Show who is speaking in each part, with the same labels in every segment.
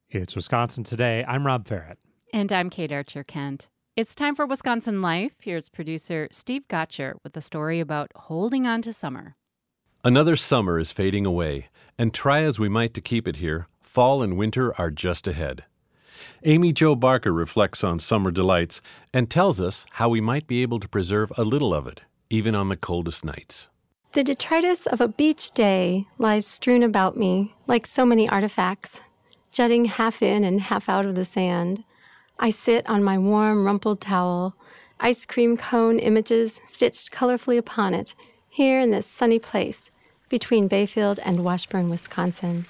Speaker 1: It's Wisconsin Today. I'm Rob Farrett.
Speaker 2: And I'm Kate Archer-Kent. It's time for Wisconsin Life. Here's producer Steve Gotcher with a story about holding on to summer.
Speaker 3: Another summer is fading away, and try as we might to keep it here, fall and winter are just ahead. Amy Jo Barker reflects on summer delights and tells us how we might be able to preserve a little of it, even on the coldest nights.
Speaker 4: The detritus of a beach day lies strewn about me like so many artifacts, jutting half in and half out of the sand. I sit on my warm, rumpled towel, ice cream cone images stitched colorfully upon it, here in this sunny place between Bayfield and Washburn, Wisconsin.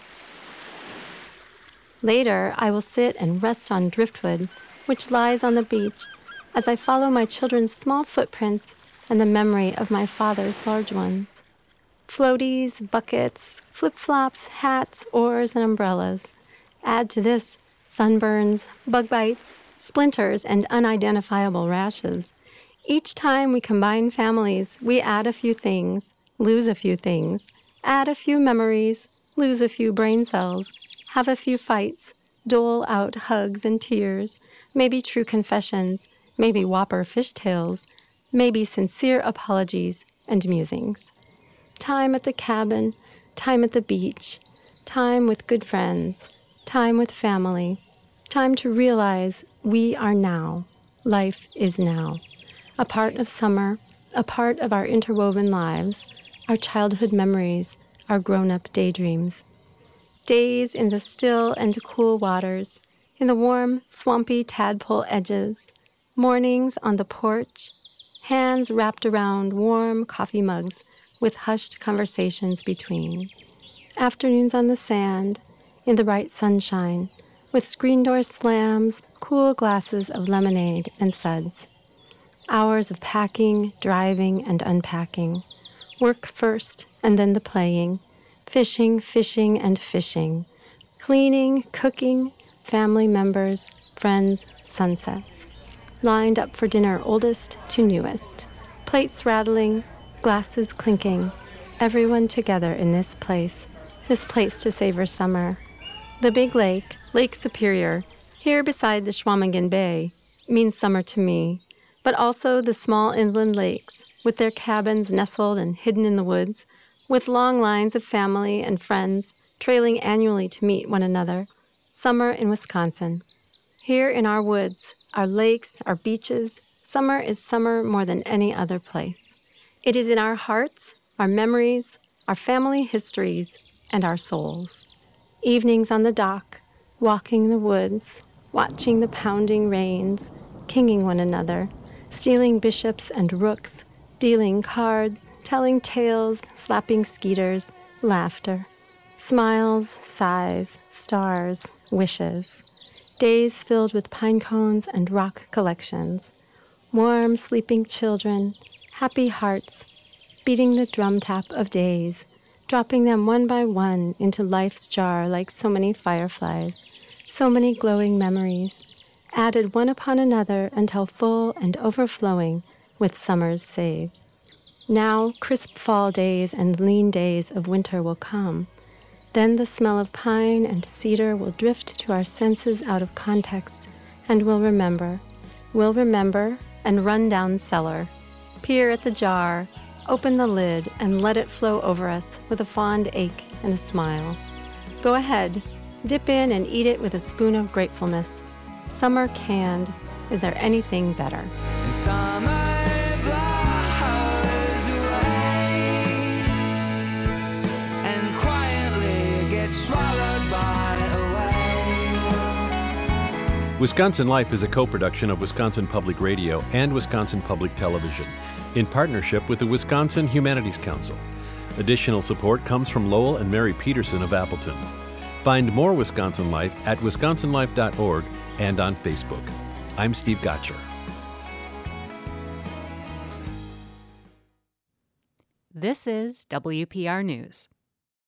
Speaker 4: Later, I will sit and rest on driftwood, which lies on the beach, as I follow my children's small footprints and the memory of my father's large ones. Floaties, buckets, flip-flops, hats, oars, and umbrellas. Add to this sunburns, bug bites, splinters, and unidentifiable rashes. Each time we combine families, we add a few things, lose a few things, add a few memories, lose a few brain cells, have a few fights, dole out hugs and tears, maybe true confessions, maybe whopper fishtails, maybe sincere apologies and musings. Time at the cabin, time at the beach, time with good friends, time with family, time to realize we are now. Life is now. A part of summer, a part of our interwoven lives, our childhood memories, our grown-up daydreams. Days in the still and cool waters, in the warm, swampy tadpole edges, mornings on the porch, hands wrapped around warm coffee mugs with hushed conversations between. Afternoons on the sand, in the bright sunshine, with screen door slams, cool glasses of lemonade and suds. Hours of packing, driving, and unpacking. Work first, and then the playing. Fishing, fishing, and fishing. Cleaning, cooking, family members, friends, sunsets. Lined up for dinner, oldest to newest. Plates rattling, glasses clinking. Everyone together in this place to savor summer. The big lake, Lake Superior, here beside the Chequamegon Bay, means summer to me, but also the small inland lakes, with their cabins nestled and hidden in the woods, with long lines of family and friends trailing annually to meet one another. Summer in Wisconsin. Here in our woods, our lakes, our beaches, summer is summer more than any other place. It is in our hearts, our memories, our family histories, and our souls. Evenings on the dock, walking the woods, watching the pounding rains, kinging one another, stealing bishops and rooks, dealing cards, telling tales, slapping skeeters, laughter, smiles, sighs, stars, wishes, days filled with pine cones and rock collections, warm, sleeping children, happy hearts, beating the drum tap of days, dropping them one by one into life's jar like so many fireflies, so many glowing memories, added one upon another until full and overflowing with summers saved. Now crisp fall days and lean days of winter will come. Then the smell of pine and cedar will drift to our senses out of context, and we'll remember and run down cellar, peer at the jar, open the lid, and let it flow over us with a fond ache and a smile. Go ahead, dip in and eat it with a spoon of gratefulness. Summer canned. Is there anything better?
Speaker 5: Summer blows away and quietly gets swallowed by a wave.
Speaker 3: Wisconsin Life is a co-production of Wisconsin Public Radio and Wisconsin Public Television, in partnership with the Wisconsin Humanities Council. Additional support comes from Lowell and Mary Peterson of Appleton. Find more Wisconsin Life at wisconsinlife.org and on Facebook. I'm Steve Gotcher.
Speaker 2: This is WPR News.